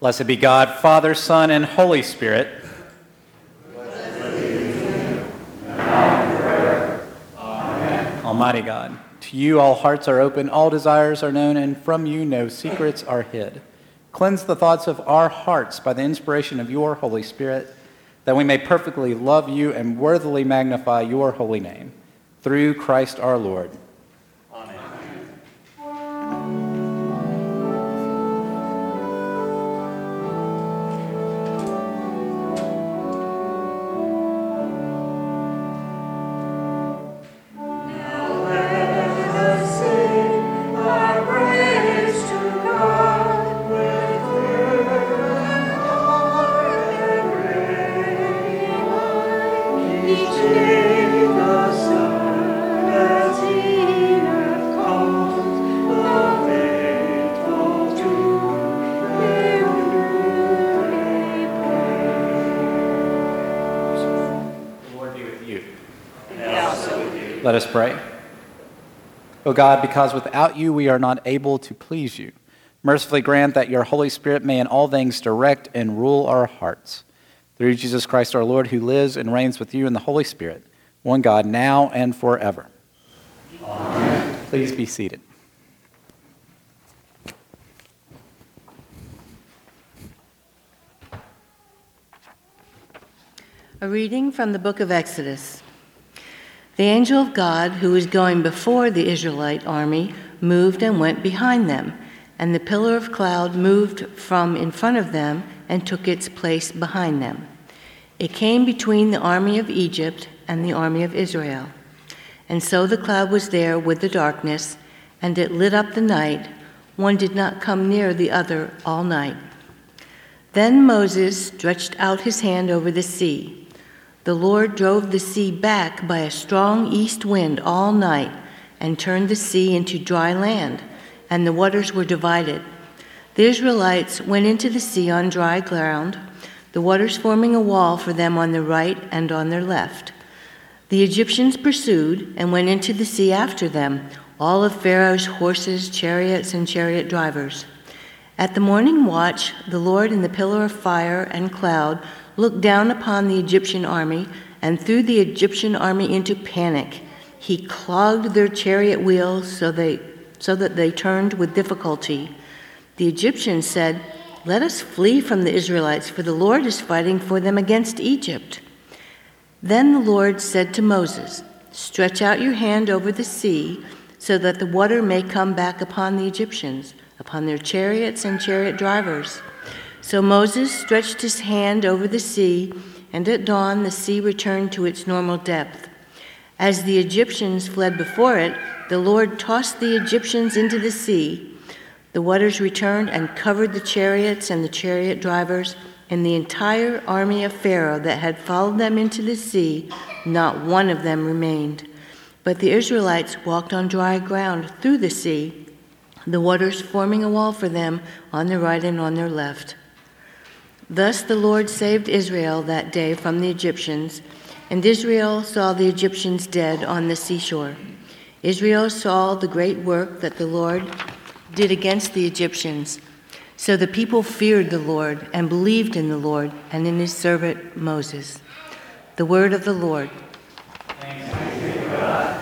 Blessed be God, Father, Son, and Holy Spirit. Amen. Almighty God, to you all hearts are open, all desires are known, and from you no secrets are hid. Cleanse the thoughts of our hearts by the inspiration of your Holy Spirit, that we may perfectly love you and worthily magnify your holy name. Through Christ our Lord. Amen. Let us pray. O God, because without you we are not able to please you, mercifully grant that your Holy Spirit may in all things direct and rule our hearts. Through Jesus Christ our Lord, who lives and reigns with you in the Holy Spirit, one God, now and forever. Amen. Please be seated. A reading from the book of Exodus. The angel of God, who was going before the Israelite army, moved and went behind them, and the pillar of cloud moved from in front of them and took its place behind them. It came between the army of Egypt and the army of Israel. And so the cloud was there with the darkness, and it lit up the night. One did not come near the other all night. Then Moses stretched out his hand over the sea. The Lord drove the sea back by a strong east wind all night and turned the sea into dry land, and the waters were divided. The Israelites went into the sea on dry ground, the waters forming a wall for them on their right and on their left. The Egyptians pursued and went into the sea after them, all of Pharaoh's horses, chariots, and chariot drivers. At the morning watch, the Lord in the pillar of fire and cloud looked down upon the Egyptian army and threw the Egyptian army into panic. He clogged their chariot wheels so that they turned with difficulty. The Egyptians said, "Let us flee from the Israelites, for the Lord is fighting for them against Egypt." Then the Lord said to Moses, "Stretch out your hand over the sea so that the water may come back upon the Egyptians, upon their chariots and chariot drivers." So Moses stretched his hand over the sea, and at dawn the sea returned to its normal depth. As the Egyptians fled before it, the Lord tossed the Egyptians into the sea. The waters returned and covered the chariots and the chariot drivers, and the entire army of Pharaoh that had followed them into the sea. Not one of them remained. But the Israelites walked on dry ground through the sea, the waters forming a wall for them on their right and on their left. Thus the Lord saved Israel that day from the Egyptians, and Israel saw the Egyptians dead on the seashore. Israel saw the great work that the Lord did against the Egyptians. So the people feared the Lord and believed in the Lord and in his servant Moses. The word of the Lord. Thanks be to God.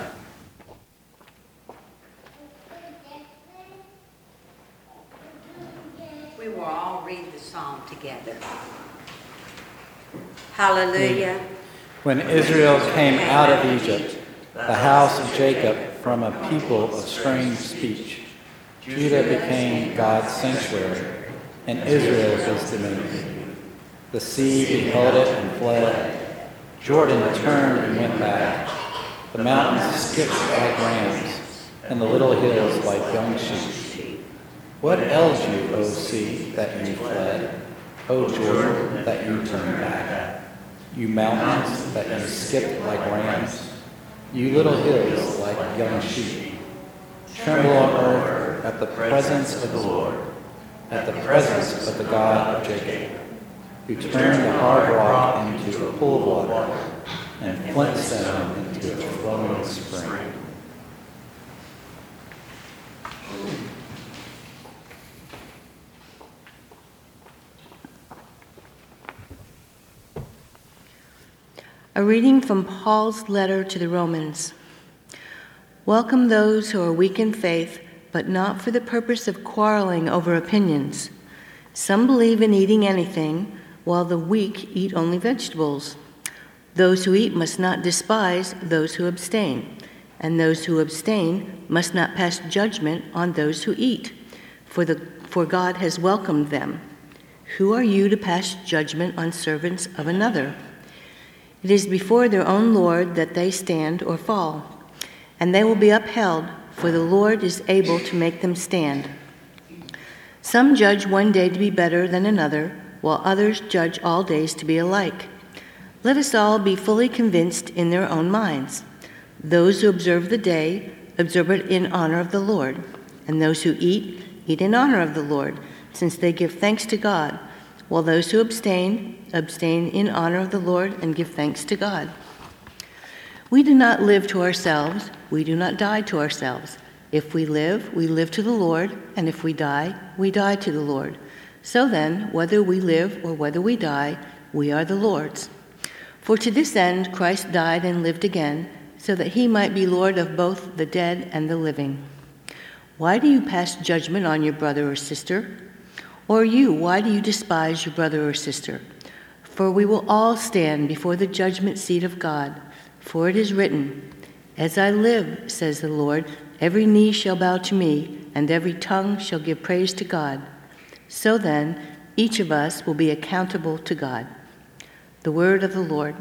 We will all read the psalm together. Hallelujah. When Israel came out of Egypt, the house of Jacob from a people of strange speech, Judah became God's sanctuary, and Israel his dominion. The sea beheld it and fled. Jordan turned and went back. The mountains skipped like rams, and the little hills like young sheep. What ails you, O sea, that you fled? O Jordan, that you turned back? You mountains, that you skipped like rams? You little hills like young sheep? Tremble on earth at the presence of the Lord, at the presence of the God of Jacob, who turned the hard rock into a pool of water, and flint stone into a flowing spring. A reading from Paul's letter to the Romans. Welcome those who are weak in faith, but not for the purpose of quarreling over opinions. Some believe in eating anything, while the weak eat only vegetables. Those who eat must not despise those who abstain, and those who abstain must not pass judgment on those who eat, for God has welcomed them. Who are you to pass judgment on servants of another? It is before their own Lord that they stand or fall, and they will be upheld, for the Lord is able to make them stand. Some judge one day to be better than another, while others judge all days to be alike. Let us all be fully convinced in their own minds. Those who observe the day, observe it in honor of the Lord, and those who eat, eat in honor of the Lord, since they give thanks to God, while those who abstain, abstain in honor of the Lord and give thanks to God. We do not live to ourselves, we do not die to ourselves. If we live to the Lord, and if we die to the Lord. So then, whether we live or whether we die, we are the Lord's. For to this end Christ died and lived again, so that he might be Lord of both the dead and the living. Why do you pass judgment on your brother or sister? Or you, why do you despise your brother or sister? For we will all stand before the judgment seat of God. For it is written, "As I live, says the Lord, every knee shall bow to me, and every tongue shall give praise to God." So then, each of us will be accountable to God. The word of the Lord.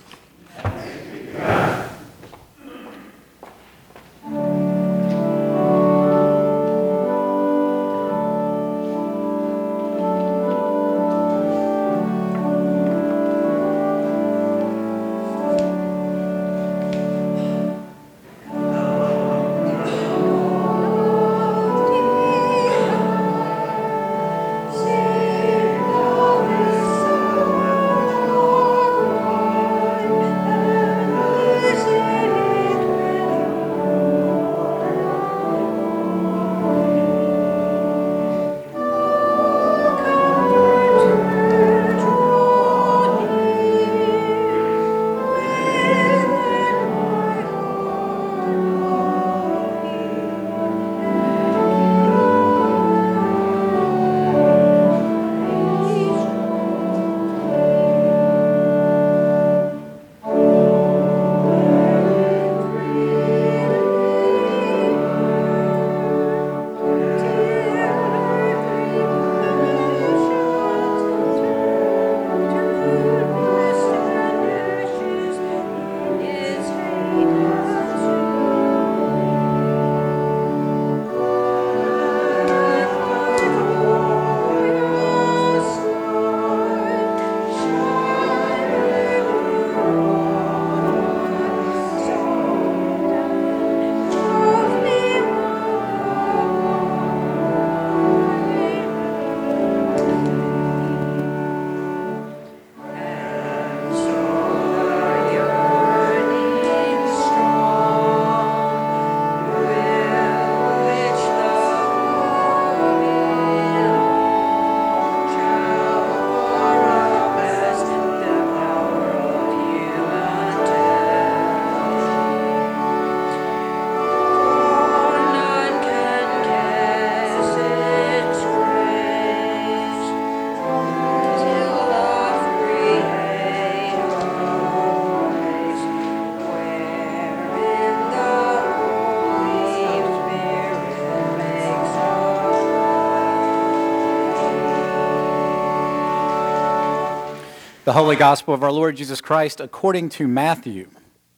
The Holy Gospel of our Lord Jesus Christ according to Matthew.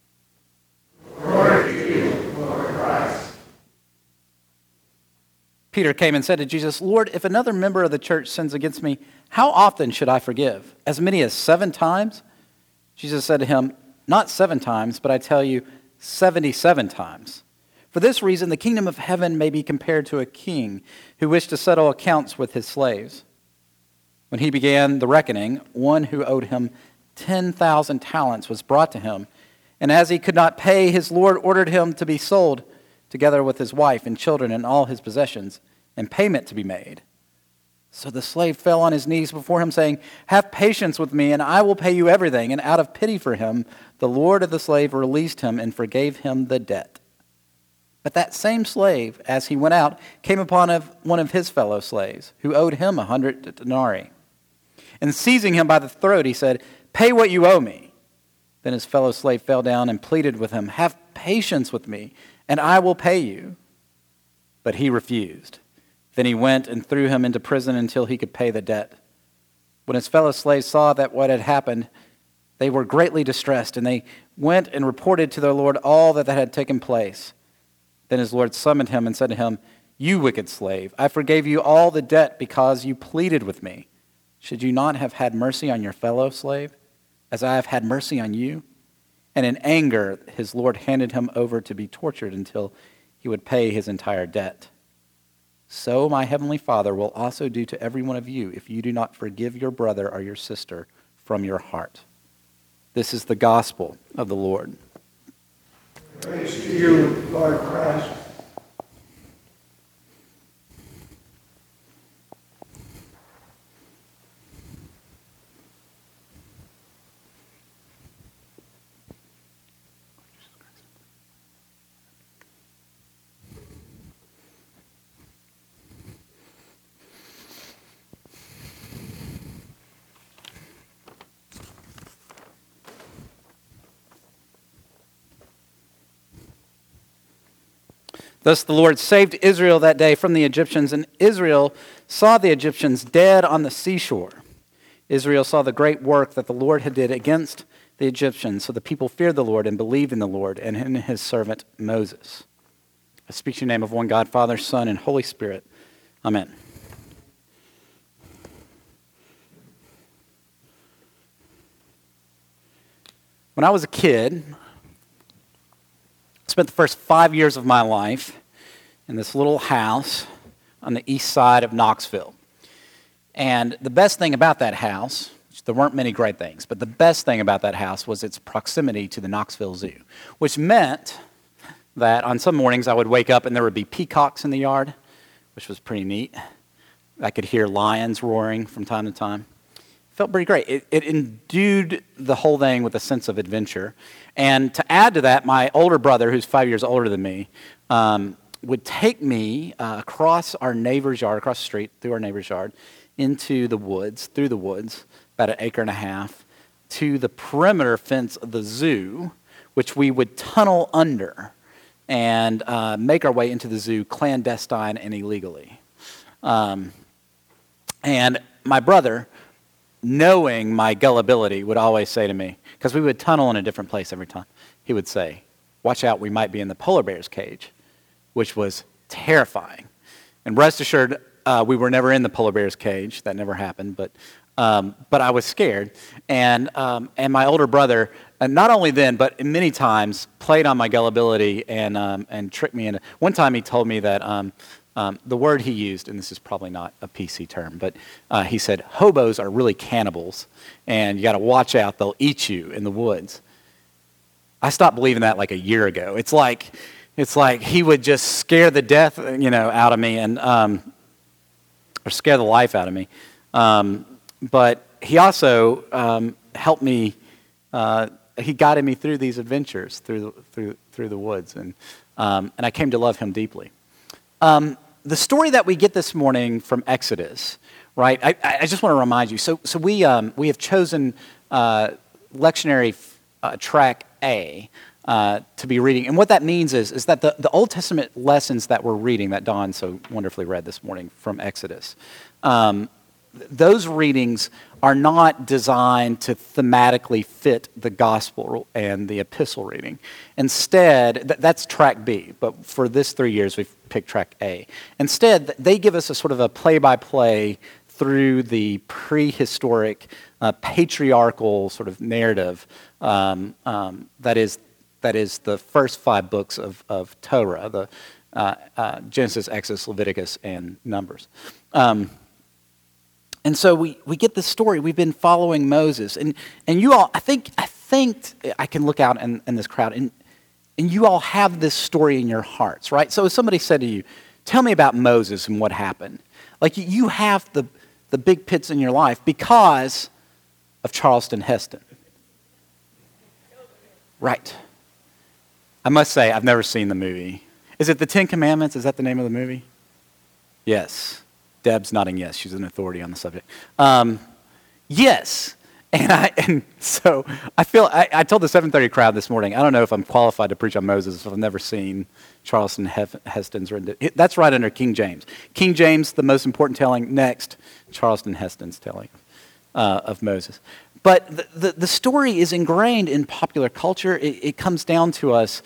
Glory to you, Lord Christ. Peter came and said to Jesus, "Lord, if another member of the church sins against me, how often should I forgive? As many as 7 times?" Jesus said to him, "Not 7 times, but I tell you, 77 times. For this reason, the kingdom of heaven may be compared to a king who wished to settle accounts with his slaves. When he began the reckoning, one who owed him 10,000 talents was brought to him, and as he could not pay, his lord ordered him to be sold, together with his wife and children and all his possessions, and payment to be made. So the slave fell on his knees before him, saying, "Have patience with me, and I will pay you everything." And out of pity for him, the lord of the slave released him and forgave him the debt. But that same slave, as he went out, came upon one of his fellow slaves, who owed him 100 denarii. And seizing him by the throat, he said, "Pay what you owe me." Then his fellow slave fell down and pleaded with him, "Have patience with me, and I will pay you." But he refused. Then he went and threw him into prison until he could pay the debt. When his fellow slaves saw that what had happened, they were greatly distressed, and they went and reported to their lord all that had taken place. Then his lord summoned him and said to him, "You wicked slave, I forgave you all the debt because you pleaded with me. Should you not have had mercy on your fellow slave, as I have had mercy on you?" And in anger, his lord handed him over to be tortured until he would pay his entire debt. So my heavenly Father will also do to every one of you if you do not forgive your brother or your sister from your heart. This is the gospel of the Lord. Praise to you, Lord Christ. Thus the Lord saved Israel that day from the Egyptians, and Israel saw the Egyptians dead on the seashore. Israel saw the great work that the Lord had did against the Egyptians, so the people feared the Lord and believed in the Lord and in his servant Moses. I speak to you in the name of one God, Father, Son, and Holy Spirit. Amen. When I was a kid, I spent the first 5 years of my life in this little house on the east side of Knoxville. And the best thing about that house, there weren't many great things, but the best thing about that house was its proximity to the Knoxville Zoo, which meant that on some mornings I would wake up and there would be peacocks in the yard, which was pretty neat. I could hear lions roaring from time to time. Felt pretty great. It endued the whole thing with a sense of adventure. And to add to that, my older brother, who's 5 years older than me, would take me across our neighbor's yard, across the street, through our neighbor's yard, into the woods, through the woods, about an acre and a half, to the perimeter fence of the zoo, which we would tunnel under and make our way into the zoo clandestine and illegally. And my brother, knowing my gullibility, would always say to me, because we would tunnel in a different place every time, he would say, "Watch out, we might be in the polar bear's cage," which was terrifying. And rest assured, we were never in the polar bear's cage. That never happened, but I was scared. And my older brother, not only then, but many times, played on my gullibility and tricked me into. One time he told me that the word he used, and this is probably not a PC term, but he said, "Hobos are really cannibals, and you got to watch out, they'll eat you in the woods." I stopped believing that like a year ago. It's like he would just scare the death, out of me, and or scare the life out of me. But he also helped me. He guided me through these adventures through the woods, and I came to love him deeply. The story that we get this morning from Exodus, right? I just want to remind you. So we have chosen lectionary track A to be reading, and what that means is that the Old Testament lessons that we're reading, that Don so wonderfully read this morning from Exodus, those readings are not designed to thematically fit the gospel and the epistle reading. Instead, that's track B, but for this 3 years we've picked track A. Instead, they give us a sort of a play-by-play through the prehistoric, patriarchal sort of narrative that is the first 5 books of Torah, the Genesis, Exodus, Leviticus, and Numbers. And so we get this story. We've been following Moses, and you all, I think I can look out in this crowd, and you all have this story in your hearts, right? So if somebody said to you, "Tell me about Moses and what happened," like you have the big pits in your life because of Charleston Heston. Right. I must say, I've never seen the movie. Is it The Ten Commandments? Is that the name of the movie? Yes. Deb's nodding yes. She's an authority on the subject. Yes. And so I told the 7:30 crowd this morning, I don't know if I'm qualified to preach on Moses if I've never seen Charleston Heston's written. That's right under King James. King James, the most important telling. Next, Charleston Heston's telling of Moses. But the story is ingrained in popular culture. It comes down to us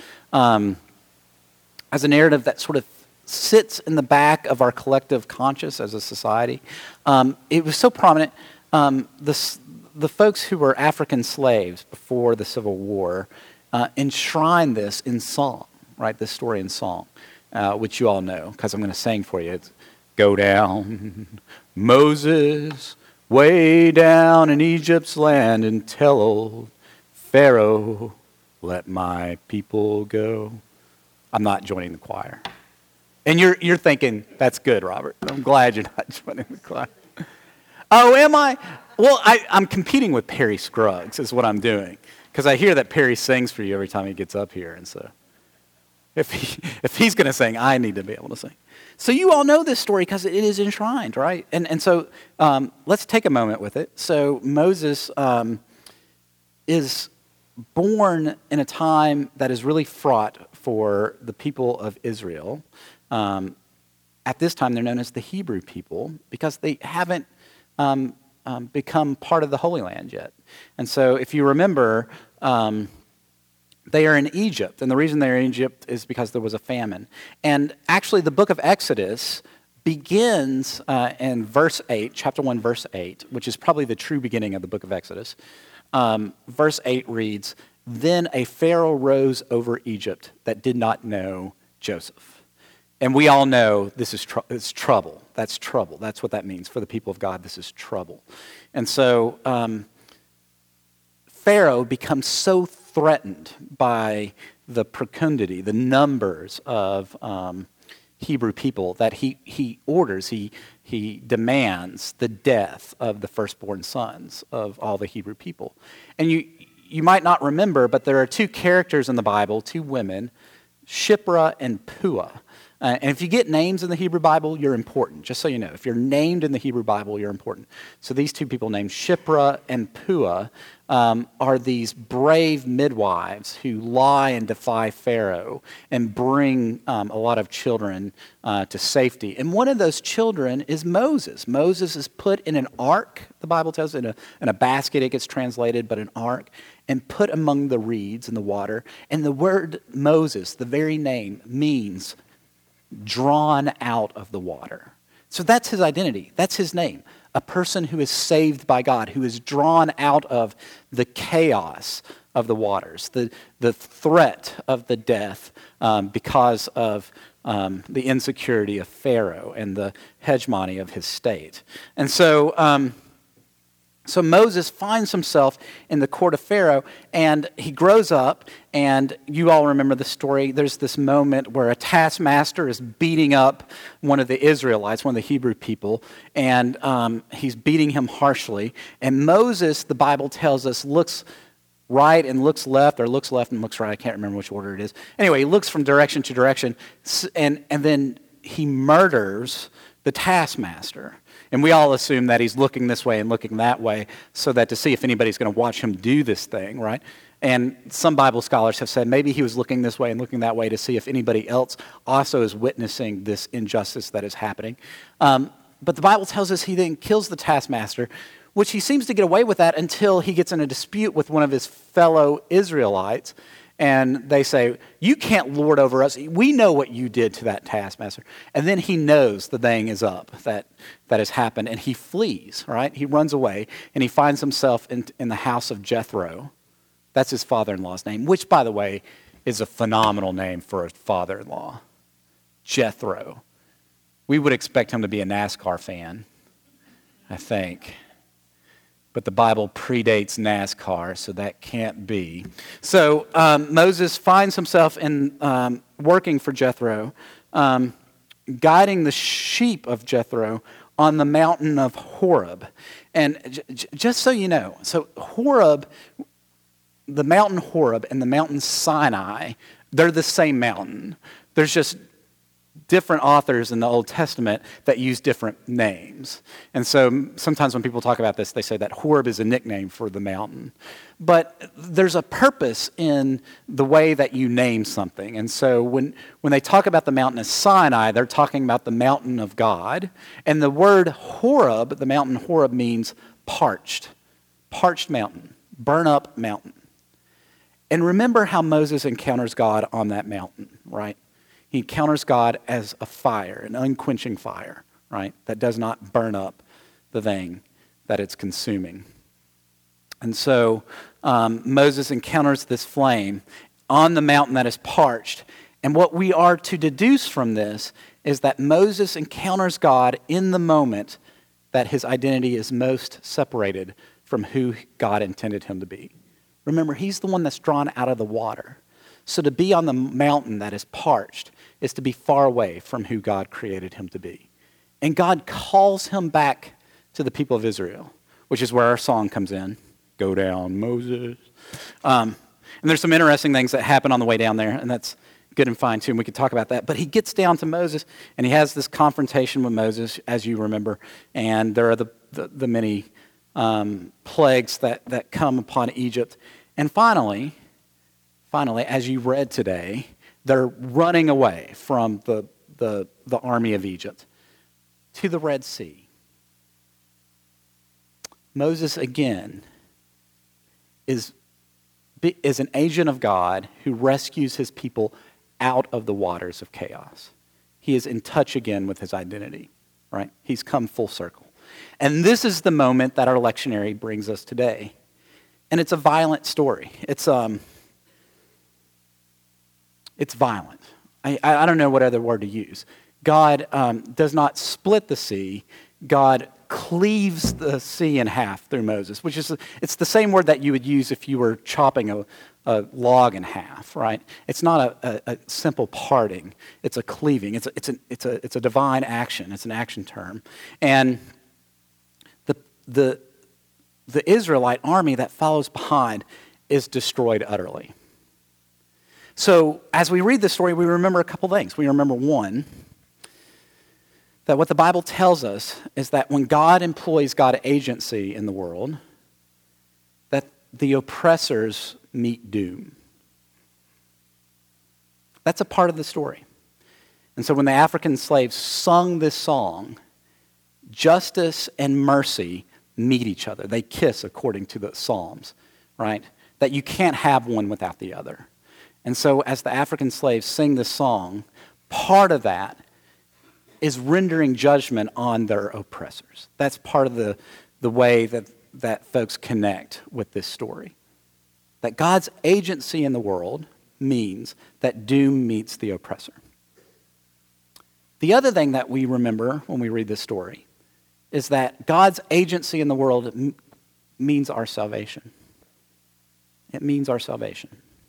as a narrative that sort of sits in the back of our collective conscious as a society. It was so prominent. The folks who were African slaves before the Civil War enshrined this in song, right? This story in song, which you all know, because I'm going to sing for you. It's, go down, Moses, way down in Egypt's land, and tell old Pharaoh, let my people go. I'm not joining the choir. And you're thinking, that's good, Robert. I'm glad you're not joining the choir. Oh, am I? Well, I'm competing with Perry Scruggs is what I'm doing. Because I hear that Perry sings for you every time he gets up here. And so if he's going to sing, I need to be able to sing. So you all know this story because it is enshrined, right? And so let's take a moment with it. So Moses is born in a time that is really fraught for the people of Israel. At this time, they're known as the Hebrew people because they haven't become part of the Holy Land yet. And so if you remember, they are in Egypt. And the reason they're in Egypt is because there was a famine. And actually, the book of Exodus begins in verse 8, chapter 1, verse 8, which is probably the true beginning of the book of Exodus. Verse 8 reads, "Then a Pharaoh rose over Egypt that did not know Joseph." And we all know this is it's trouble. That's trouble. That's what that means for the people of God. This is trouble. And so Pharaoh becomes so threatened by the fecundity, the numbers of Hebrew people that he orders, he demands the death of the firstborn sons of all the Hebrew people. And you might not remember, but there are two characters in the Bible, two women, Shiphrah and Puah. And if you get names in the Hebrew Bible, you're important, just so you know. If you're named in the Hebrew Bible, you're important. So these two people named Shiphrah and Puah are these brave midwives who lie and defy Pharaoh and bring a lot of children to safety. And one of those children is Moses. Moses is put in an ark, the Bible tells us, in a basket, it gets translated, but an ark, and put among the reeds in the water. And the word Moses, the very name, means drawn out of the water. So that's his identity. That's his name. A person who is saved by God, who is drawn out of the chaos of the waters, the threat of the death because of the insecurity of Pharaoh and the hegemony of his state. And so Moses finds himself in the court of Pharaoh, and he grows up, and you all remember the story. There's this moment where a taskmaster is beating up one of the Israelites, one of the Hebrew people, and he's beating him harshly. And Moses, the Bible tells us, looks right and looks left, or looks left and looks right. I can't remember which order it is. Anyway, he looks from direction to direction, and then he murders the taskmaster. And we all assume that he's looking this way and looking that way so that to see if anybody's going to watch him do this thing, right? And some Bible scholars have said maybe he was looking this way and looking that way to see if anybody else also is witnessing this injustice that is happening. But the Bible tells us he then kills the taskmaster, which he seems to get away with that until he gets in a dispute with one of his fellow Israelites. And they say, you can't lord over us. We know what you did to that taskmaster. And then he knows the thing is up, that has happened, and he flees, right? He runs away, and he finds himself in the house of Jethro. That's his father-in-law's name, which, by the way, is a phenomenal name for a father-in-law. Jethro. We would expect him to be a NASCAR fan, I think. But the Bible predates NASCAR, so that can't be. So Moses finds himself working for Jethro, guiding the sheep of Jethro on the mountain of Horeb. And just so you know, so Horeb, the mountain Horeb and the mountain Sinai, they're the same mountain. There's just different authors in the Old Testament that use different names. And so sometimes when people talk about this, they say that Horeb is a nickname for the mountain. But there's a purpose in the way that you name something. And so when they talk about the mountain of Sinai, they're talking about the mountain of God. And the word Horeb, the mountain Horeb, means parched mountain, burn up mountain. And remember how Moses encounters God on that mountain, right? He encounters God as a fire, an unquenching fire, right? That does not burn up the thing that it's consuming. And so Moses encounters this flame on the mountain that is parched. And what we are to deduce from this is that Moses encounters God in the moment that his identity is most separated from who God intended him to be. Remember, he's the one that's drawn out of the water. So to be on the mountain that is parched is to be far away from who God created him to be. And God calls him back to the people of Israel, which is where our song comes in. Go down, Moses. And there's some interesting things that happen on the way down there, and that's good and fine too, and we could talk about that. But he gets down to Moses, and he has this confrontation with Moses, as you remember, and there are the many plagues that come upon Egypt. And finally, as you read today, they're running away from the army of Egypt to the Red Sea. Moses, again, is an agent of God who rescues his people out of the waters of chaos. He is in touch again with his identity, right? He's come full circle. And this is the moment that our lectionary brings us today. And it's a violent story. It's violent. I don't know what other word to use. God does not split the sea. God cleaves the sea in half through Moses, which is it's the same word that you would use if you were chopping a log in half, right? It's not a simple parting. It's a cleaving. It's a divine action. It's an action term. And the Israelite army that follows behind is destroyed utterly. So as we read this story, we remember a couple things. We remember, one, that what the Bible tells us is that when God employs God's agency in the world, that the oppressors meet doom. That's a part of the story. And so when the African slaves sung this song, justice and mercy meet each other. They kiss according to the Psalms, right? That you can't have one without the other. And so as the African slaves sing this song, part of that is rendering judgment on their oppressors. That's part of the way that folks connect with this story. That God's agency in the world means that doom meets the oppressor. The other thing that we remember when we read this story is that God's agency in the world means our salvation. It means our salvation.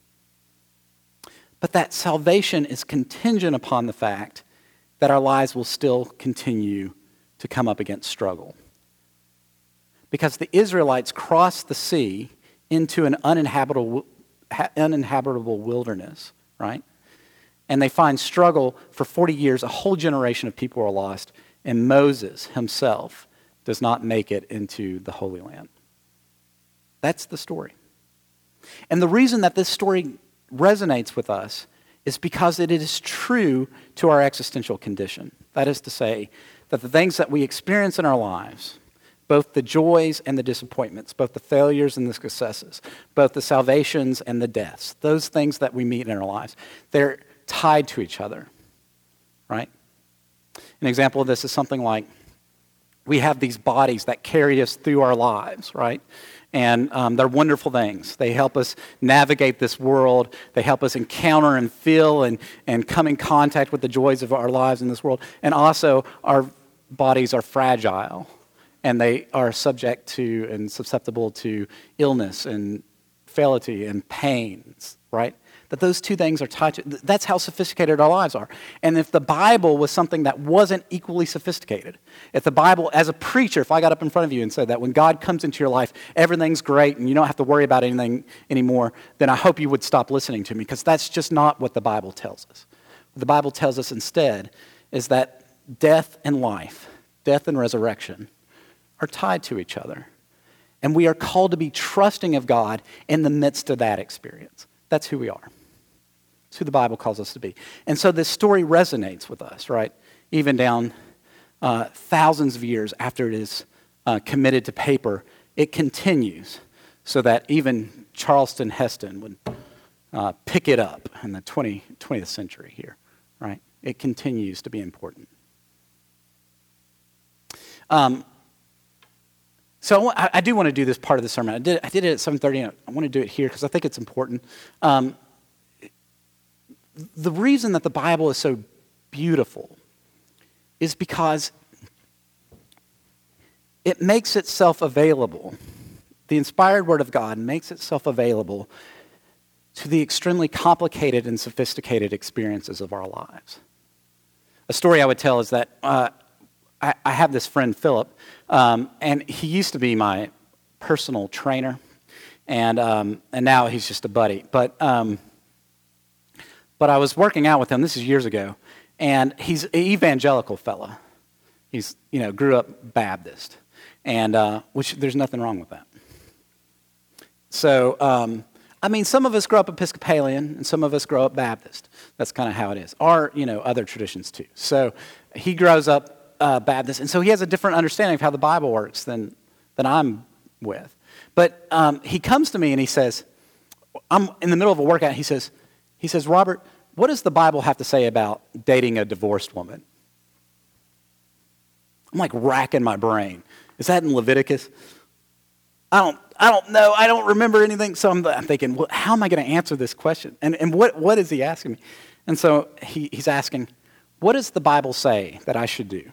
But that salvation is contingent upon the fact that our lives will still continue to come up against struggle. Because the Israelites crossed the sea into an uninhabitable wilderness, right? And they find struggle for 40 years. A whole generation of people are lost, and Moses himself does not make it into the Holy Land. That's the story. And the reason that this story resonates with us is because it is true to our existential condition. That is to say, that the things that we experience in our lives, both the joys and the disappointments, both the failures and the successes, both the salvations and the deaths, those things that we meet in our lives, they're tied to each other, right? An example of this is something like we have these bodies that carry us through our lives, right? And they're wonderful things. They help us navigate this world. They help us encounter and feel and come in contact with the joys of our lives in this world. And also, our bodies are fragile, and they are subject to and susceptible to illness and frailty and pains, right? that those two things are tied to. That's how sophisticated our lives are. And if the Bible was something that wasn't equally sophisticated, if the Bible, as a preacher, if I got up in front of you and said that when God comes into your life, everything's great and you don't have to worry about anything anymore, then I hope you would stop listening to me, because that's just not what the Bible tells us. What the Bible tells us instead is that death and life, death and resurrection, are tied to each other. And we are called to be trusting of God in the midst of that experience. That's who we are. It's who the Bible calls us to be. And so this story resonates with us, right? Even down thousands of years after it is committed to paper, it continues so that even Charlton Heston would pick it up in the 20th century here, right? It continues to be important. So I do want to do this part of the sermon. I did it at 7:30, and I want to do it here because I think it's important. The reason that the Bible is so beautiful is because it makes itself available. The inspired Word of God makes itself available to the extremely complicated and sophisticated experiences of our lives. A story I would tell is that I have this friend, Philip, and he used to be my personal trainer, and now he's just a buddy. But I was working out with him, this is years ago, and he's an evangelical fella. He's, grew up Baptist, and which there's nothing wrong with that. So, some of us grow up Episcopalian, and some of us grow up Baptist. That's kind of how it is. Or, other traditions too. So he grows up Baptist, and so he has a different understanding of how the Bible works than I'm with. But he comes to me and he says, I'm in the middle of a workout, he says, Robert, what does the Bible have to say about dating a divorced woman? I'm like racking my brain. Is that in Leviticus? I don't know. I don't remember anything. So I'm thinking, well, how am I going to answer this question? And what is he asking me? And so he's asking, what does the Bible say that I should do?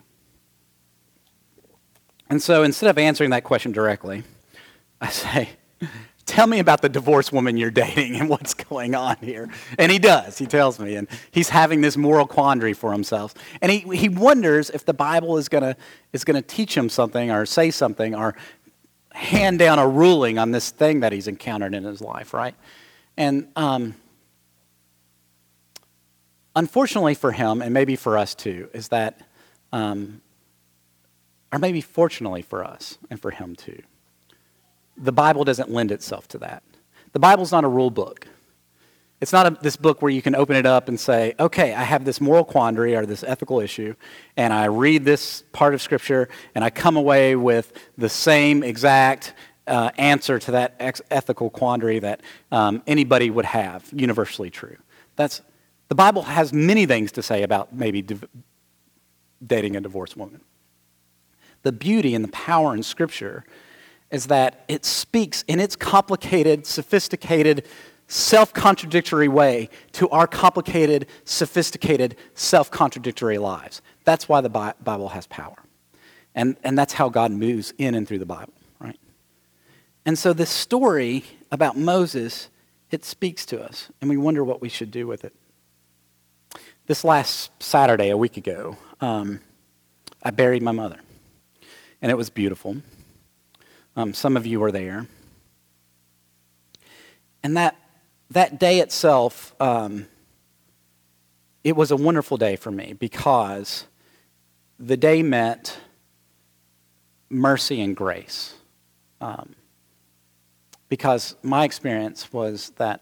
And so instead of answering that question directly, I say, tell me about the divorced woman you're dating and what's going on here. And he does. He tells me. And he's having this moral quandary for himself. And he wonders if the Bible is going to teach him something or say something or hand down a ruling on this thing that he's encountered in his life, right? And unfortunately for him, and maybe for us too, is that, or maybe fortunately for us and for him too, the Bible doesn't lend itself to that. The Bible's not a rule book. It's not this book where you can open it up and say, okay, I have this moral quandary or this ethical issue, and I read this part of Scripture, and I come away with the same exact answer to that ethical quandary that anybody would have, universally true. The Bible has many things to say about maybe dating a divorced woman. The beauty and the power in Scripture is that it speaks in its complicated, sophisticated, self-contradictory way to our complicated, sophisticated, self-contradictory lives. That's why the Bible has power. And that's how God moves in and through the Bible, right? And so this story about Moses, it speaks to us, and we wonder what we should do with it. This last Saturday, a week ago, I buried my mother, and it was beautiful. Some of you were there. And that day itself, it was a wonderful day for me because the day meant mercy and grace. Because my experience was that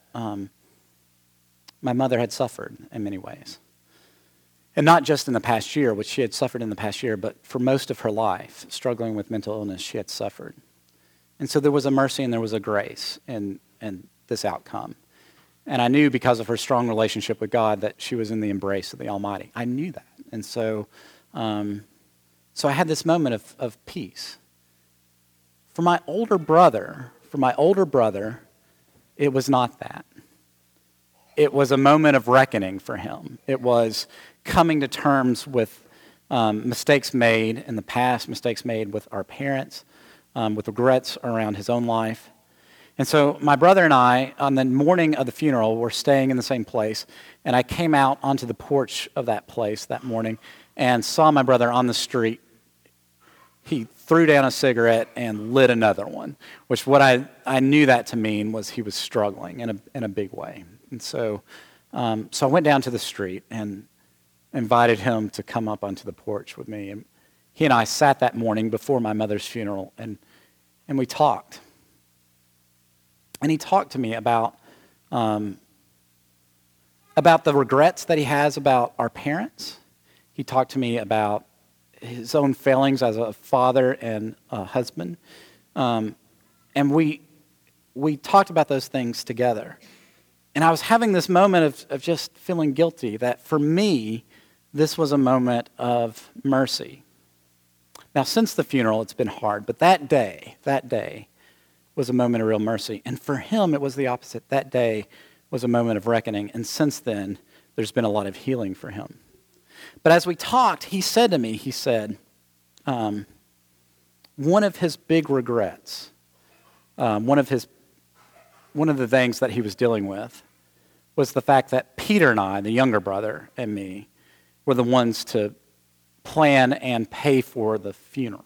my mother had suffered in many ways. And not just in the past year, which she had suffered in the past year, but for most of her life, struggling with mental illness, she had suffered. And so there was a mercy and there was a grace in this outcome. And I knew because of her strong relationship with God that she was in the embrace of the Almighty. I knew that. And so I had this moment of peace. For my older brother, it was not that. It was a moment of reckoning for him. It was coming to terms with mistakes made in the past, mistakes made with our parents, with regrets around his own life. And so my brother and I, on the morning of the funeral, were staying in the same place. And I came out onto the porch of that place that morning and saw my brother on the street. He threw down a cigarette and lit another one, which what I knew that to mean was he was struggling in a big way. And so I went down to the street and invited him to come up onto the porch with me. And he and I sat that morning before my mother's funeral, and we talked. And he talked to me about the regrets that he has about our parents. He talked to me about his own failings as a father and a husband. And we talked about those things together. And I was having this moment of just feeling guilty that for me, this was a moment of mercy. Now, since the funeral, it's been hard, but that day was a moment of real mercy. And for him, it was the opposite. That day was a moment of reckoning. And since then, there's been a lot of healing for him. But as we talked, he said to me, one of his big regrets, one of the things that he was dealing with was the fact that Peter and I, the younger brother, and me, were the ones to plan and pay for the funeral.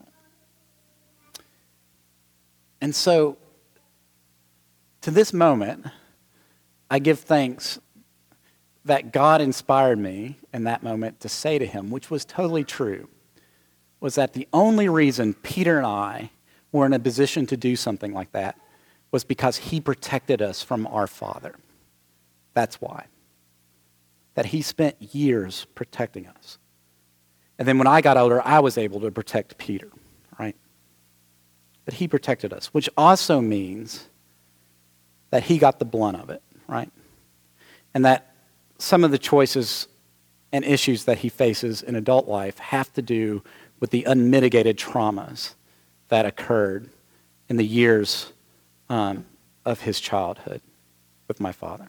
And so, to this moment, I give thanks that God inspired me in that moment to say to him, which was totally true, was that the only reason Peter and I were in a position to do something like that was because he protected us from our father. That's why. That he spent years protecting us. And then when I got older, I was able to protect Peter, right? But he protected us, which also means that he got the blunt of it, right? And that some of the choices and issues that he faces in adult life have to do with the unmitigated traumas that occurred in the years of his childhood with my father.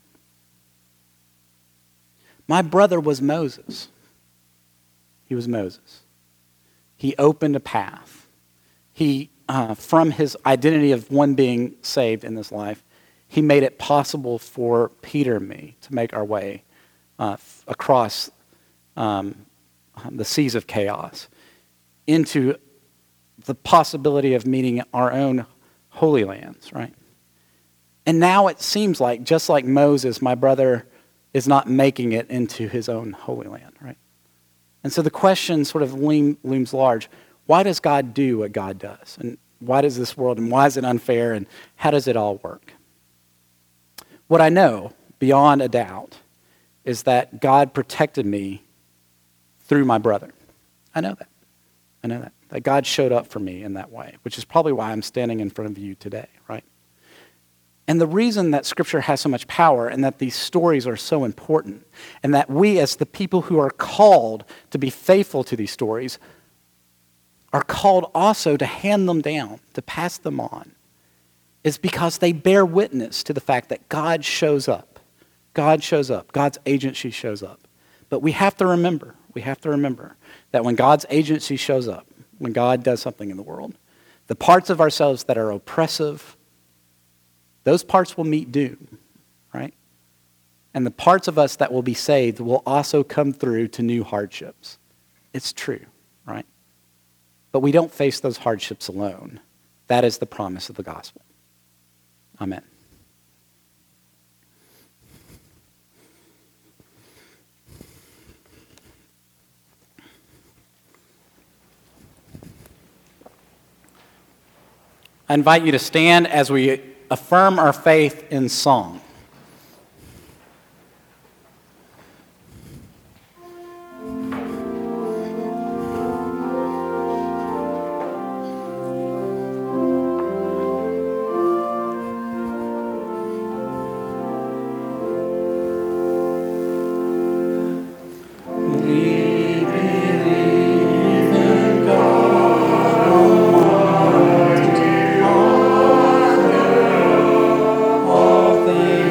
My brother was Moses. He was Moses. He opened a path. He, from his identity of one being saved in this life, he made it possible for Peter and me to make our way across the seas of chaos into the possibility of meeting our own holy lands, right? And now it seems like, just like Moses, my brother is not making it into his own holy land, right? And so the question sort of looms large. Why does God do what God does? And why does this world, and why is it unfair, and how does it all work? What I know, beyond a doubt, is that God protected me through my brother. I know that. That God showed up for me in that way, which is probably why I'm standing in front of you today, right? And the reason that Scripture has so much power and that these stories are so important and that we as the people who are called to be faithful to these stories are called also to hand them down, to pass them on, is because they bear witness to the fact that God shows up. God shows up. God's agency shows up. But we have to remember that when God's agency shows up, when God does something in the world, the parts of ourselves that are oppressive, those parts will meet doom, right? And the parts of us that will be saved will also come through to new hardships. It's true, right? But we don't face those hardships alone. That is the promise of the gospel. Amen. I invite you to stand as we affirm our faith in song. Things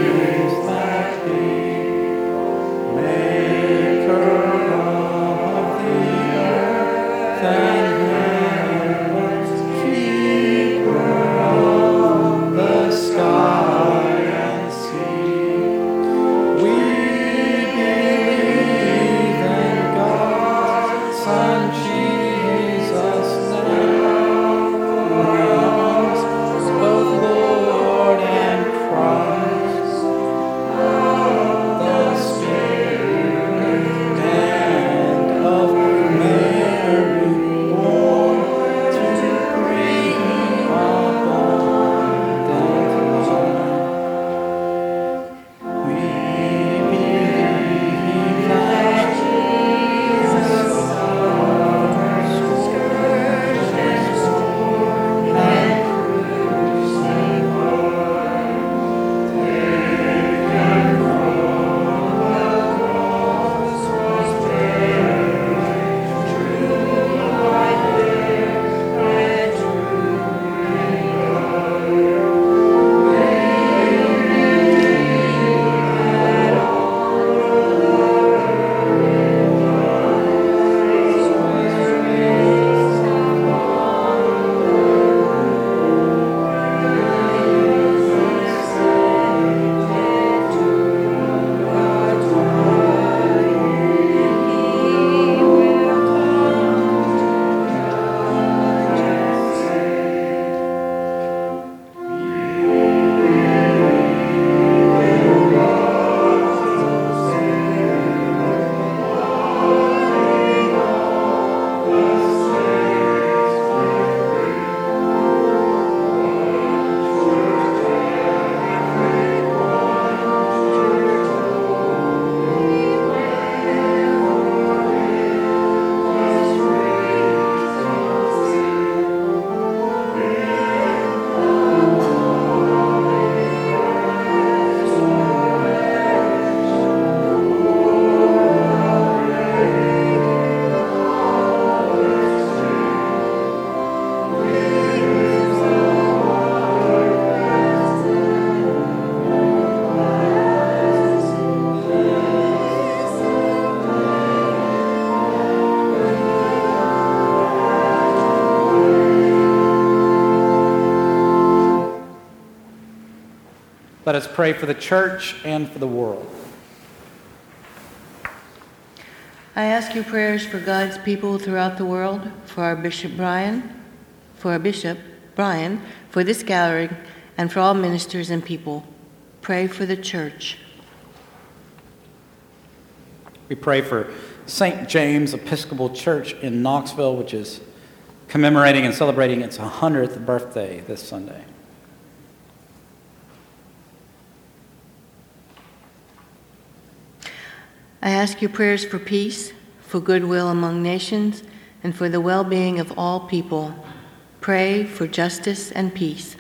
Let us pray for the church and for the world. I ask your prayers for God's people throughout the world, for our Bishop Brian, for this gathering, and for all ministers and people. Pray for the church. We pray for St. James Episcopal Church in Knoxville, which is commemorating and celebrating its 100th birthday this Sunday. I ask your prayers for peace, for goodwill among nations, and for the well-being of all people. Pray for justice and peace.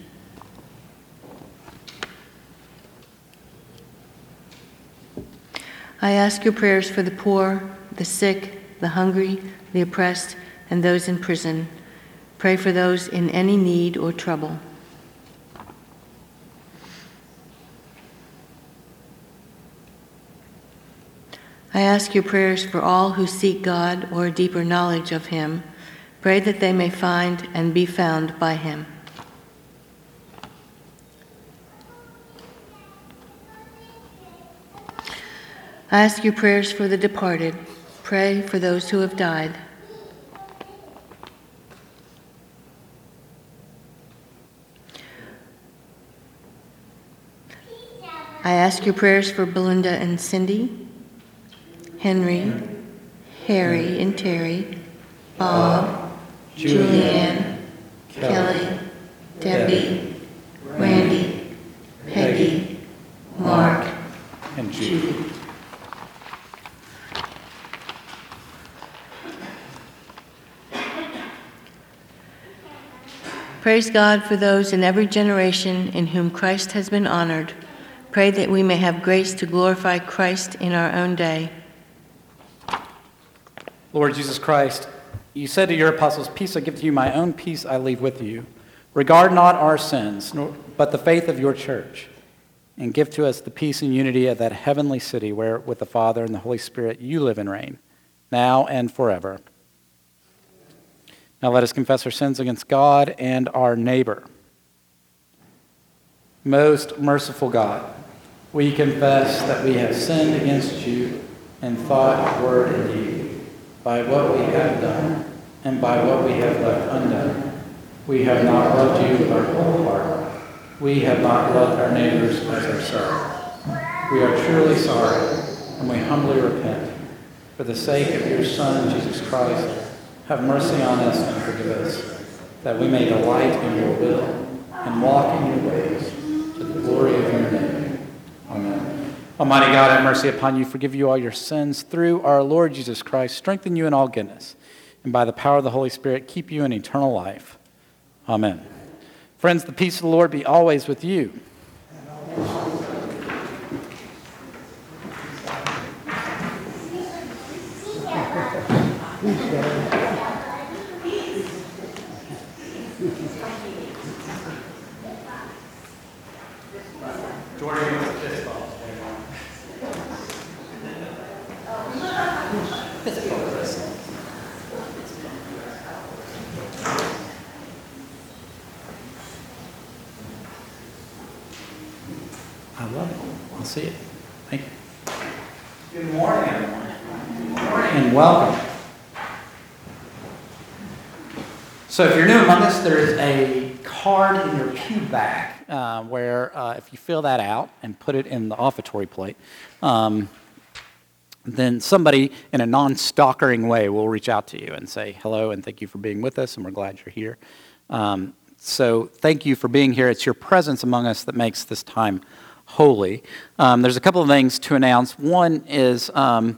I ask your prayers for the poor, the sick, the hungry, the oppressed, and those in prison. Pray for those in any need or trouble. I ask your prayers for all who seek God or a deeper knowledge of Him. Pray that they may find and be found by Him. I ask your prayers for the departed. Pray for those who have died. I ask your prayers for Belinda and Cindy, Henry, Harry and Terry, Bob, Julianne, Kelly, Debbie, Randy, Peggy, Mark, And Judy. Praise God for those in every generation in whom Christ has been honored. Pray that we may have grace to glorify Christ in our own day. Lord Jesus Christ, you said to your apostles, "Peace I give to you, my own peace I leave with you. Regard not our sins, but the faith of your church, and give to us the peace and unity of that heavenly city where with the Father and the Holy Spirit you live and reign, now and forever." Now let us confess our sins against God and our neighbor. Most merciful God, we confess that we have sinned against you in thought, word, and deed, by what we have done and by what we have left undone. We have not loved you with our whole heart. We have not loved our neighbors as ourselves. We are truly sorry, and we humbly repent. For the sake of your Son, Jesus Christ, have mercy on us and forgive us, that we may delight in your will and walk in your ways, to the glory of your name. Amen. Almighty God, have mercy upon you, forgive you all your sins through our Lord Jesus Christ, strengthen you in all goodness, and by the power of the Holy Spirit, keep you in eternal life. Amen. Friends, the peace of the Lord be always with you. I love it. I'll see it. Thank you. Good morning, everyone. Good morning. And welcome. So if you're new among us, there is a card in your pew bag where if you fill that out and put it in the offertory plate, then somebody in a non-stalkering way will reach out to you and say hello and thank you for being with us, and we're glad you're here. So thank you for being here. It's your presence among us that makes this time holy. There's a couple of things to announce. One is the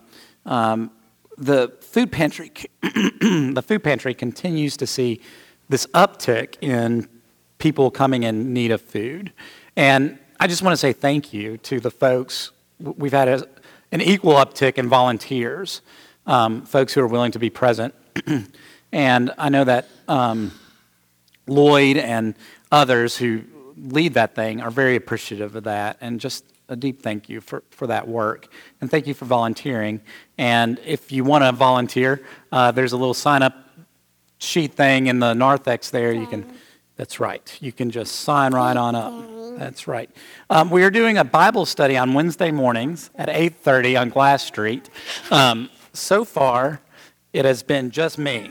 food pantry. The food pantry continues to see this uptick in people coming in need of food, and I just want to say thank you to the folks. We've had an equal uptick in volunteers, folks who are willing to be present, and I know that Lloyd and others who lead that thing are very appreciative of that, and just a deep thank you for that work. And thank you for volunteering. And if you want to volunteer, there's a little sign-up sheet thing in the narthex there. You can, that's right. You can just sign right on up. That's right. We are doing a Bible study on Wednesday mornings at 8:30 on Glass Street. So far, it has been just me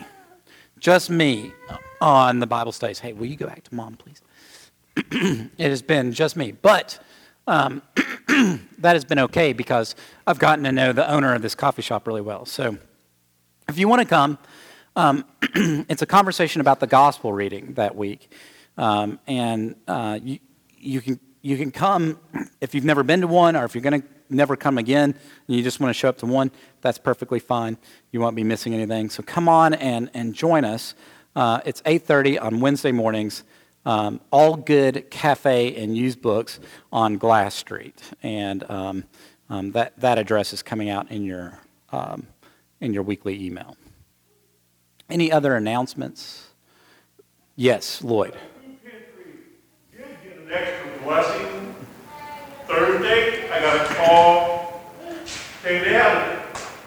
on the Bible studies. Hey, will you go back to Mom, please? It has been just me, but that has been okay because I've gotten to know the owner of this coffee shop really well. So if you want to come, it's a conversation about the gospel reading that week. You can come if you've never been to one, or if you're going to never come again and you just want to show up to one, that's perfectly fine. You won't be missing anything. So come on and join us. It's 8:30 on Wednesday mornings. All Good Cafe and Used Books on Glass Street, and that address is coming out in your weekly email. Any other announcements? Yes, Lloyd. You get an extra blessing. Thursday, I got a call saying they have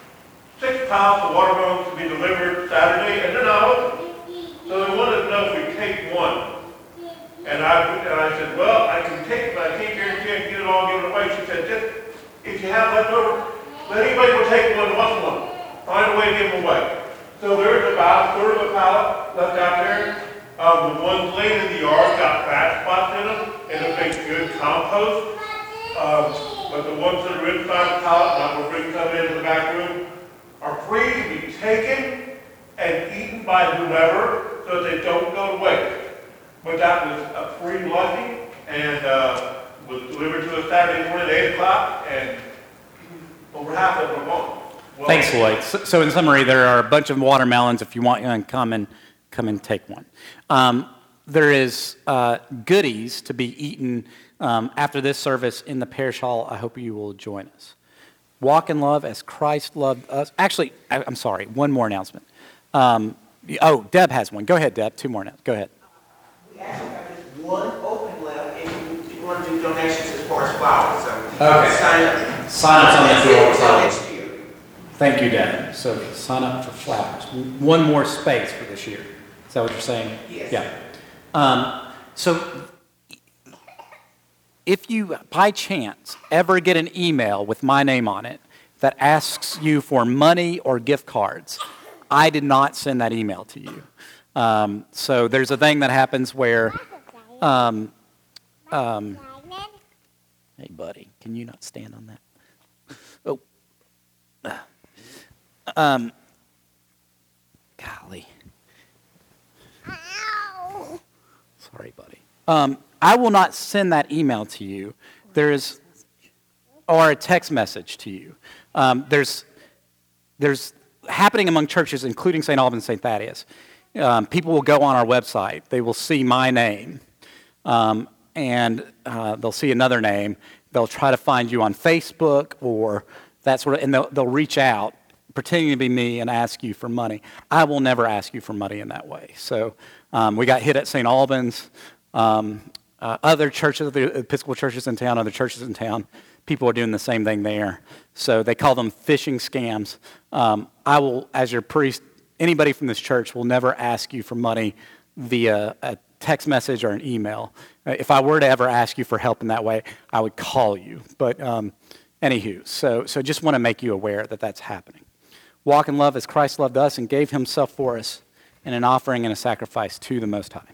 6 pounds of watermelons to be delivered Saturday, and they're not open. So they wanted to know if we take one. And I said, well, I can take it, but I can't guarantee I can get it all given away. She said, just, if you have leftover, let anybody will take one who wants one. Find a way to give them away. So there's about a third of a pallet left out there. The ones laying in the yard got fat spots in them, and it makes good compost. But the ones that are inside the pallet, and I'm going to bring some into the back room, are free to be taken and eaten by whomever so that they don't go to waste. But that was a free blessing, and was delivered to us Saturday morning at 8 o'clock, and over half of them are gone. Well, thanks, Lloyd. So in summary, there are a bunch of watermelons. If you want, you can come and take one. There is goodies to be eaten after this service in the parish hall. I hope you will join us. Walk in love as Christ loved us. Actually, I'm sorry, one more announcement. Deb has one. Go ahead, Deb. 2 more announcements. Go ahead. We actually have just one open left, and you want to do donations as far as flowers. So Okay. sign up on the door. until next year. Thank you, Deb. So sign up for flowers. One more space for this year. Is that what you're saying? Yes. Yeah. So if you, by chance, ever get an email with my name on it that asks you for money or gift cards, I did not send that email to you. So there's a thing that happens where, hey buddy, can you not stand on that? Oh, golly. Sorry, buddy. I will not send that email to you. Or a text message to you. There's happening among churches, including St. Albans and St. Thaddeus. People will go on our website. They will see my name, and they'll see another name. They'll try to find you on Facebook or that sort of, and they'll reach out, pretending to be me, and ask you for money. I will never ask you for money in that way. So we got hit at St. Albans. Other churches, the Episcopal churches in town, other churches in town, people are doing the same thing there. So they call them phishing scams. I will, as your priest, anybody from this church will never ask you for money via a text message or an email. If I were to ever ask you for help in that way, I would call you. But anywho, so just want to make you aware that that's happening. Walk in love as Christ loved us and gave himself for us in an offering and a sacrifice to the Most High.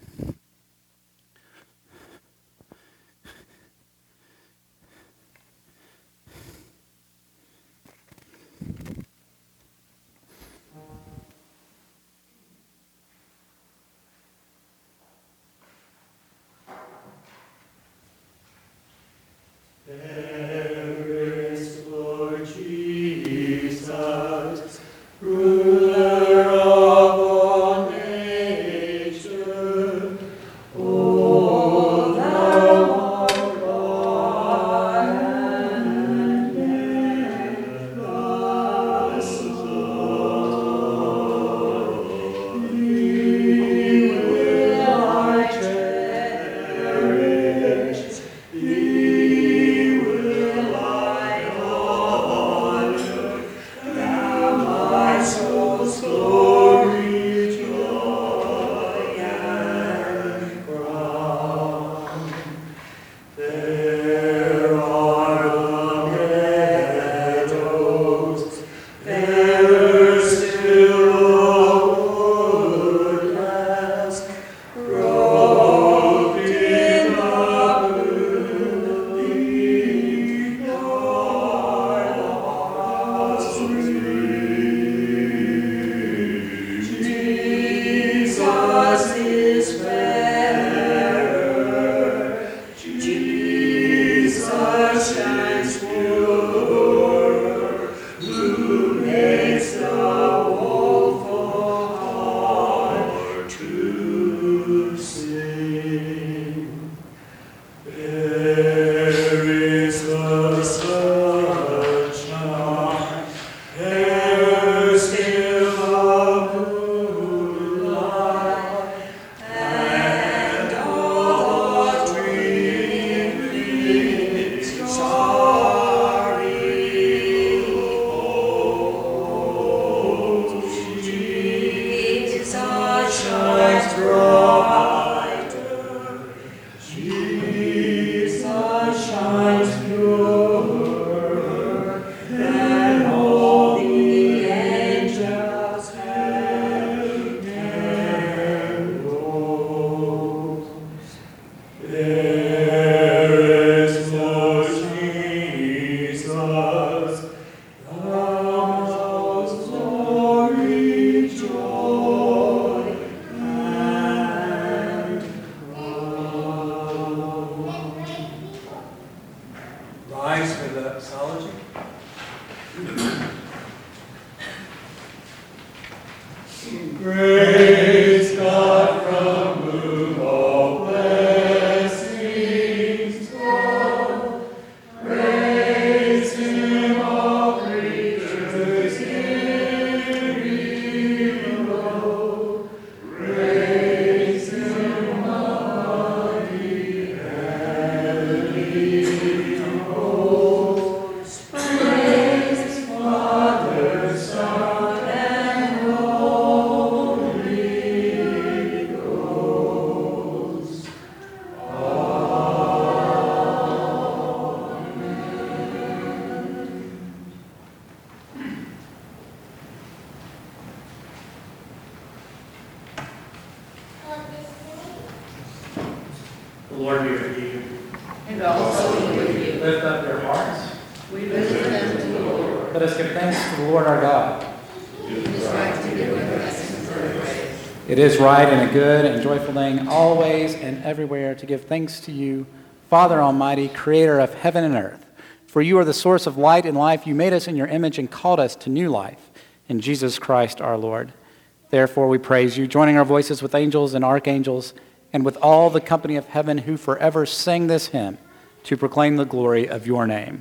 The Lord be with you. And also be with you. Lift up your hearts. We lift them to the Lord. Let us give thanks to the Lord our God. It is right to give him blessings and praise. It is right and a good and joyful thing, always and everywhere, to give thanks to you, Father Almighty, creator of heaven and earth. For you are the source of light and life. You made us in your image and called us to new life in Jesus Christ our Lord. Therefore we praise you, joining our voices with angels and archangels and with all the company of heaven who forever sing this hymn to proclaim the glory of your name.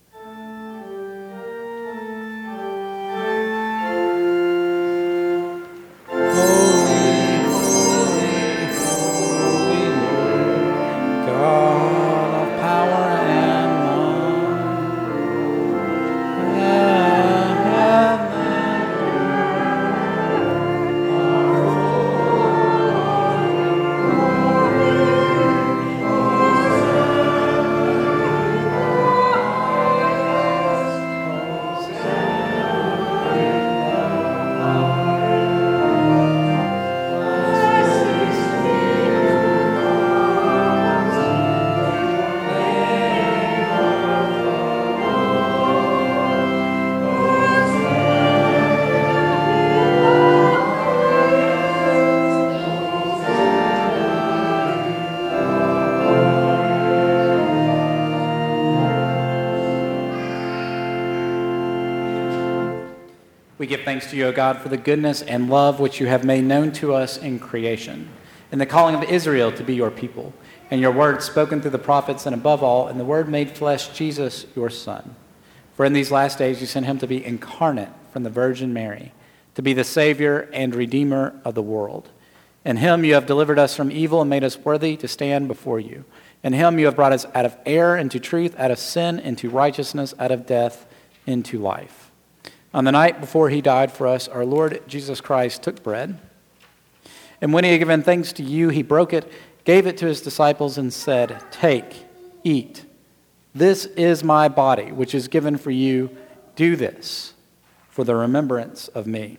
We give thanks to you, O God, for the goodness and love which you have made known to us in creation, in the calling of Israel to be your people, and your word spoken through the prophets, and above all, in the word made flesh, Jesus, your Son. For in these last days you sent him to be incarnate from the Virgin Mary, to be the Savior and Redeemer of the world. In him you have delivered us from evil and made us worthy to stand before you. In him you have brought us out of error into truth, out of sin into righteousness, out of death into life. On the night before he died for us, our Lord Jesus Christ took bread, and when he had given thanks to you, he broke it, gave it to his disciples, and said, "Take, eat. This is my body, which is given for you. Do this for the remembrance of me."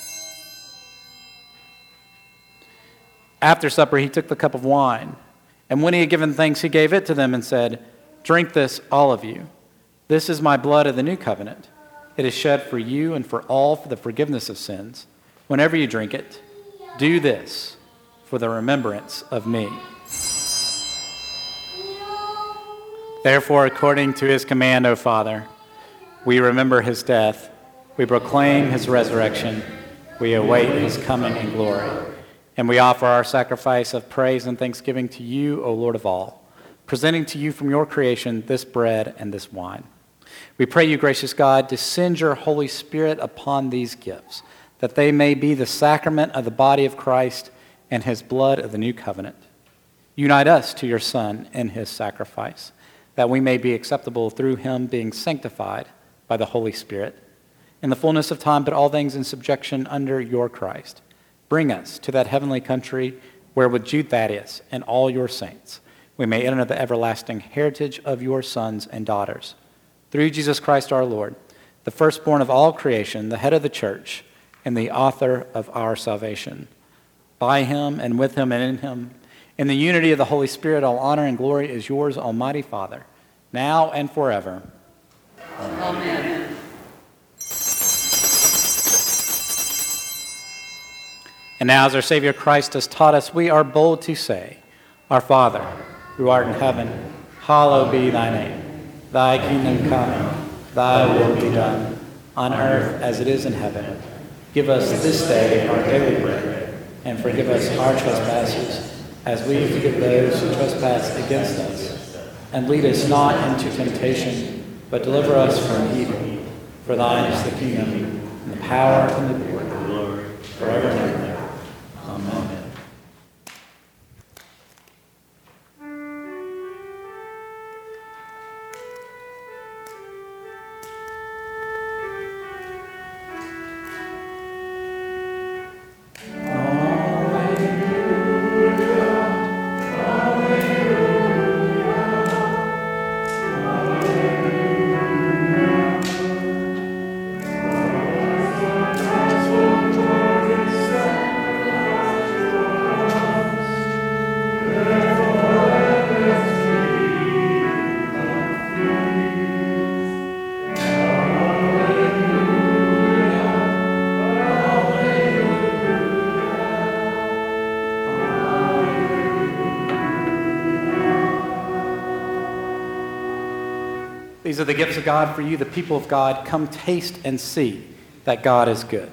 After supper, he took the cup of wine, and when he had given thanks, he gave it to them and said, "Drink this, all of you. This is my blood of the new covenant. It is shed for you and for all for the forgiveness of sins. Whenever you drink it, do this for the remembrance of me." Therefore, according to his command, O Father, we remember his death, we proclaim his resurrection, we await his coming in glory, and we offer our sacrifice of praise and thanksgiving to you, O Lord of all, presenting to you from your creation this bread and this wine. We pray you, gracious God, to send your Holy Spirit upon these gifts, that they may be the sacrament of the body of Christ and his blood of the new covenant. Unite us to your Son in his sacrifice, that we may be acceptable through him being sanctified by the Holy Spirit. In the fullness of time, put all things in subjection under your Christ. Bring us to that heavenly country where with Jude Thaddeus and all your saints, we may enter the everlasting heritage of your sons and daughters. Through Jesus Christ our Lord, the firstborn of all creation, the head of the church, and the author of our salvation. By him and with him and in him, in the unity of the Holy Spirit, all honor and glory is yours, Almighty Father, now and forever. Amen. And now, as our Savior Christ has taught us, we are bold to say, Our Father, who art in heaven, hallowed be thy name. Thy kingdom come, thy will be done, on earth as it is in heaven. Give us this day our daily bread, and forgive us our trespasses, as we forgive those who trespass against us. And lead us not into temptation, but deliver us from evil. For thine is the kingdom, and the power, and the glory, forever and ever. Amen. These are the gifts of God for you, the people of God. Come taste and see that God is good.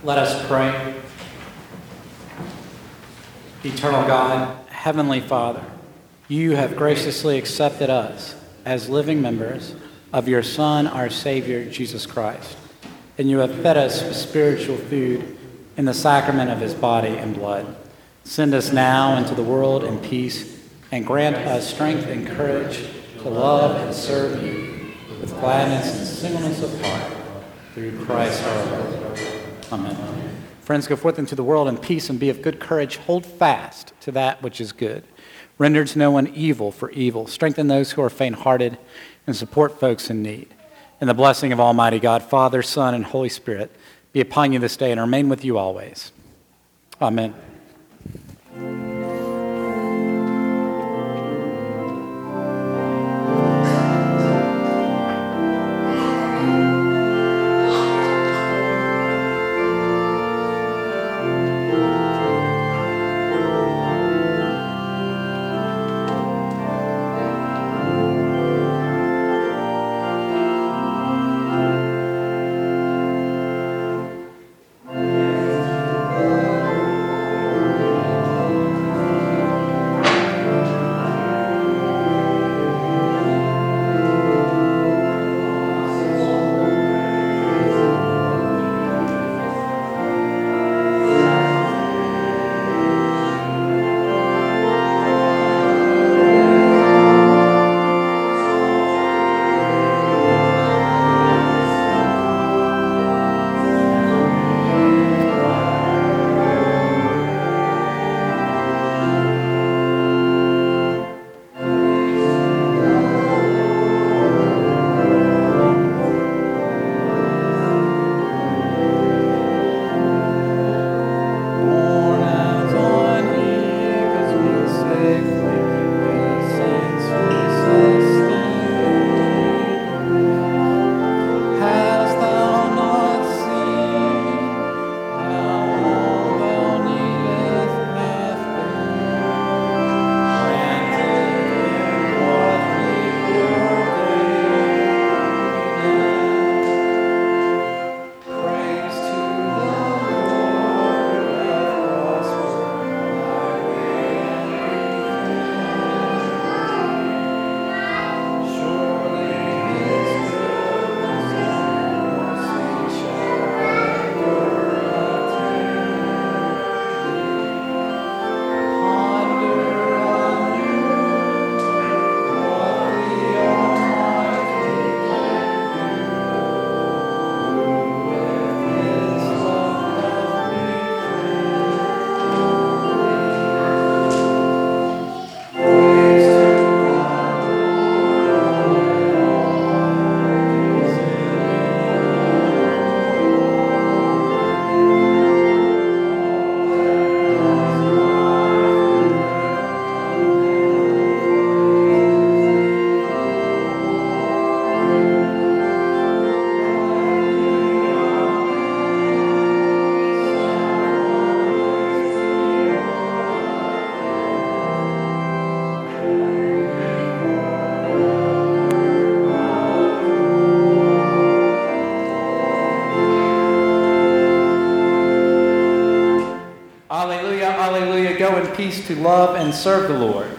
Let us pray. Eternal God, Heavenly Father, you have graciously accepted us as living members of your Son, our Savior, Jesus Christ, and you have fed us with spiritual food in the sacrament of his body and blood. Send us now into the world in peace, and grant us strength and courage to love and serve you with gladness and singleness of heart, through Christ our Lord. Amen. Friends, go forth into the world in peace and be of good courage. Hold fast to that which is good. Render to no one evil for evil. Strengthen those who are faint-hearted and support folks in need. And the blessing of Almighty God, Father, Son, and Holy Spirit be upon you this day and remain with you always. Amen. Alleluia, alleluia. Go in peace to love and serve the Lord.